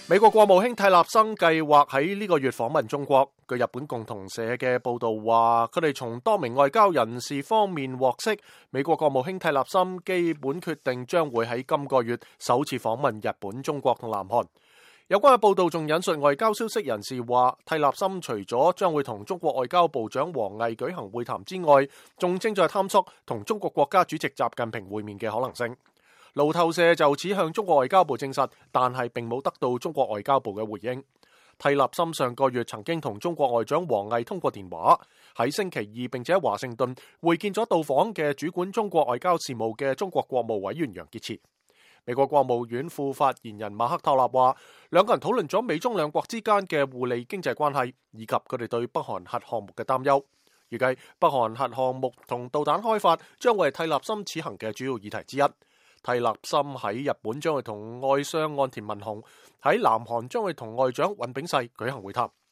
美國國務卿蒂勒森計劃喺呢個月訪問中國。據日本共同社嘅報道話，佢哋從多名外交人士方面獲悉，美國國務卿蒂勒森基本決定將會喺今個月首次訪問日本、中國同南韓。有關嘅報道仲引述外交消息人士話，蒂勒森除咗將會同中國外交部長王毅舉行會談之外，仲正在探索同中國國家主席習近平會面嘅可能性。路透社就此向中國外交部證實，但係並冇得到中國外交部嘅回應。蒂勒森上個月曾經同中國外長王毅通過電話，喺星期二並且喺華盛頓會見咗到訪嘅主管中國外交事務嘅中國國務委員楊潔篪。美國國務院副發言人馬克托納話，兩個人討論咗美中兩國之間嘅互利經濟關係，以及佢哋對北韓核項目嘅擔憂。預計北韓核項目同導彈開發將會係蒂勒森此行嘅主要議題之一。蒂勒森喺日本將會同外相岸田文雄，喺南韓將會同外長尹炳世舉行會談。